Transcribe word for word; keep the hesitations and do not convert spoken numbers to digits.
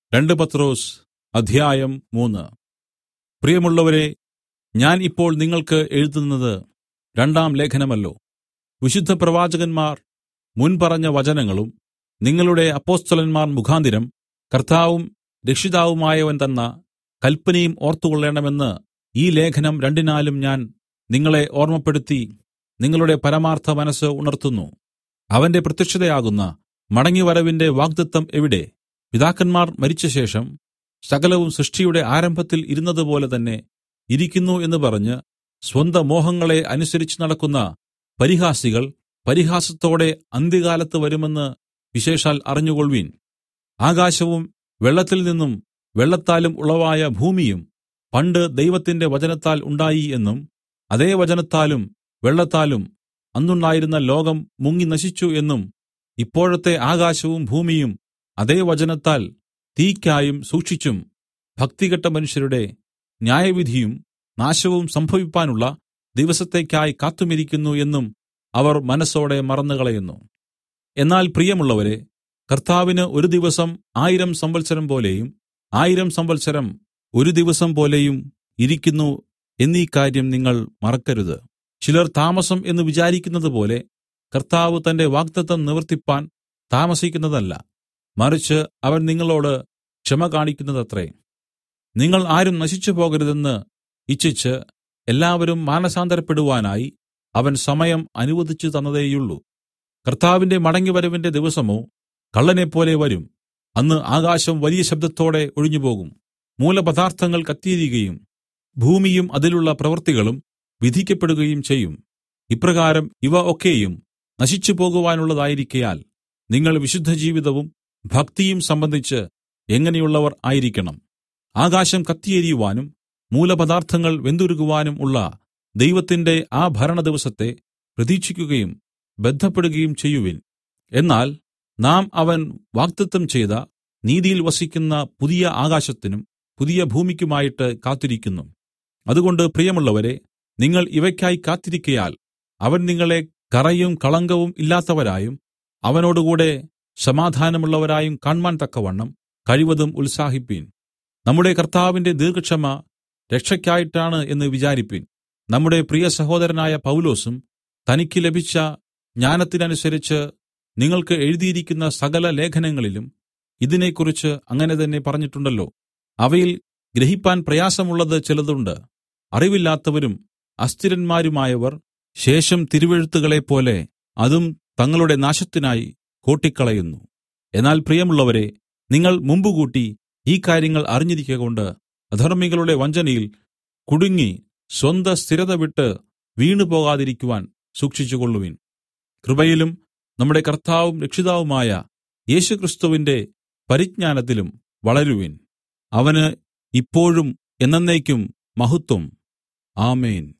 രണ്ട് പത്രോസ് അധ്യായം മൂന്ന്. പ്രിയമുള്ളവരേ, ഞാൻ ഇപ്പോൾ നിങ്ങൾക്ക് എഴുതുന്നത് രണ്ടാം ലേഖനമല്ലോ. വിശുദ്ധ പ്രവാചകന്മാർ മുൻപറഞ്ഞ വചനങ്ങളും നിങ്ങളുടെ അപ്പൊസ്തലന്മാർ മുഖാന്തരം കർത്താവും രക്ഷിതാവുമായവൻ തന്ന കല്പനയും ഓർത്തുകൊള്ളേണമെന്ന് ഈ ലേഖനം രണ്ടിനാലും ഞാൻ നിങ്ങളെ ഓർമ്മപ്പെടുത്തി നിങ്ങളുടെ പരമാർത്ഥ മനസ്സ് ഉണർത്തുന്നു. അവന്റെ പ്രത്യക്ഷതയാകുന്ന മടങ്ങിവരവിന്റെ വാഗ്ദത്തം എവിടെ? പിതാക്കന്മാർ മരിച്ചശേഷം സകലവും സൃഷ്ടിയുടെ ആരംഭത്തിൽ ഇരുന്നതുപോലെ തന്നെ ഇരിക്കുന്നു എന്ന് പറഞ്ഞ് സ്വന്തമോഹങ്ങളെ അനുസരിച്ച് നടക്കുന്ന പരിഹാസികൾ പരിഹാസത്തോടെ അന്ത്യകാലത്ത് വരുമെന്ന് വിശേഷാൽ അറിഞ്ഞുകൊൾവിൻ. ആകാശവും വെള്ളത്തിൽ നിന്നും വെള്ളത്താലും ഉളവായ ഭൂമിയും പണ്ട് ദൈവത്തിന്റെ വചനത്താൽ ഉണ്ടായി എന്നും അതേ വചനത്താലും വെള്ളത്താലും അന്നുണ്ടായിരുന്ന ലോകം മുങ്ങി നശിച്ചു എന്നും ഇപ്പോഴത്തെ ആകാശവും ഭൂമിയും അതേ വചനത്താൽ തീയ്ക്കായും സൂക്ഷിച്ചും ഭക്തികെട്ട മനുഷ്യരുടെ ന്യായവിധിയും നാശവും സംഭവിപ്പാനുള്ള ദിവസത്തേക്കായി കാത്തുമിരിക്കുന്നു എന്നും അവർ മനസ്സോടെ മറന്നുകളയുന്നു. എന്നാൽ പ്രിയമുള്ളവരേ, കർത്താവിന് ഒരു ദിവസം ആയിരം സംവത്സരം പോലെയും ആയിരം സംവത്സരം ഒരു ദിവസം പോലെയും ഇരിക്കുന്നു എന്നീ കാര്യം നിങ്ങൾ മറക്കരുത്. ചിലർ താമസം എന്ന് വിചാരിക്കുന്നതുപോലെ കർത്താവ് തന്റെ വാഗ്ദത്തം നിവർത്തിപ്പാൻ താമസിക്കുന്നതല്ല, മറിച്ച് അവൻ നിങ്ങളോട് ക്ഷമ കാണിക്കുന്നതത്രേ. നിങ്ങൾ ആരും നശിച്ചു പോകരുതെന്ന് ഇച്ഛിച്ച് എല്ലാവരും മാനസാന്തരപ്പെടുവാനായി അവൻ സമയം അനുവദിച്ചു തന്നതേയുള്ളൂ. കർത്താവിന്റെ മടങ്ങിവരവിന്റെ ദിവസമോ കള്ളനെപ്പോലെ വരും. അന്ന് ആകാശം വലിയ ശബ്ദത്തോടെ ഒഴിഞ്ഞുപോകും, മൂലപദാർത്ഥങ്ങൾ കത്തിയെരിയുകയും ഭൂമിയും അതിലുള്ള പ്രവൃത്തികളും വിധിക്കപ്പെടുകയും ചെയ്യും. ഇപ്രകാരം ഇവ ഒക്കെയും നശിച്ചു പോകുവാനുള്ളതായിരിക്കയാൽ നിങ്ങൾ വിശുദ്ധജീവിതവും ഭക്തിയും സംബന്ധിച്ച് എങ്ങനെയുള്ളവർ ആയിരിക്കണം? ആകാശം കത്തിയെരിയുവാനും മൂലപദാർത്ഥങ്ങൾ വെന്തുരുകുവാനും ഉള്ള ദൈവത്തിന്റെ ആ ഭരണദിവസത്തെ പ്രതീക്ഷിക്കുകയും ബദ്ധപ്പെടുകയും ചെയ്യുവിൻ. എന്നാൽ നാം അവൻ വാഗ്ദത്തം ചെയ്ത നീതിയിൽ വസിക്കുന്ന പുതിയ ആകാശത്തിനും പുതിയ ഭൂമിക്കുമായിട്ട് കാത്തിരിക്കുന്നു. അതുകൊണ്ട് പ്രിയമുള്ളവരേ, നിങ്ങൾ ഇവയ്ക്കായി കാത്തിരിക്കയാൽ അവൻ നിങ്ങളെ കറയും കളങ്കവും ഇല്ലാത്തവരായും അവനോടുകൂടെ സമാധാനമുള്ളവരായും കാണ്മാൻ തക്കവണ്ണം കഴിവതും ഉത്സാഹിപ്പിൻ. നമ്മുടെ കർത്താവിന്റെ ദീർഘക്ഷമ രക്ഷയ്ക്കായിട്ടാണ് എന്ന് വിചാരിപ്പിൻ. നമ്മുടെ പ്രിയ സഹോദരനായ പൗലോസും തനിക്ക് ലഭിച്ച ജ്ഞാനത്തിനനുസരിച്ച് നിങ്ങൾക്ക് എഴുതിയിരിക്കുന്ന സകല ലേഖനങ്ങളിലും ഇതിനെക്കുറിച്ച് അങ്ങനെ തന്നെ പറഞ്ഞിട്ടുണ്ടല്ലോ. അവയിൽ ഗ്രഹിപ്പാൻ പ്രയാസമുള്ളത് ചിലതുണ്ട്. അറിവില്ലാത്തവരും അസ്ഥിരന്മാരുമായവർ ശേഷം തിരുവെഴുത്തുകളെപ്പോലെ അതും തങ്ങളുടെ നാശത്തിനായി കോട്ടിക്കളയുന്നു. എന്നാൽ പ്രിയമുള്ളവരേ, നിങ്ങൾ മുമ്പുകൂട്ടി ഈ കാര്യങ്ങൾ അറിഞ്ഞിരിക്കകൊണ്ട് അധർമ്മികളുടെ വഞ്ചനയിൽ കുടുങ്ങി സ്വന്ത സ്ഥിരത വിട്ട് വീണുപോകാതിരിക്കുവാൻ സൂക്ഷിച്ചുകൊള്ളുവിൻ. കൃപയിലും നമ്മുടെ കർത്താവും രക്ഷിതാവുമായ യേശുക്രിസ്തുവിന്റെ പരിജ്ഞാനത്തിലും വളരുവിൻ. അവന് ഇപ്പോഴും എന്നെന്നേക്കും മഹത്വം. ആമേൻ.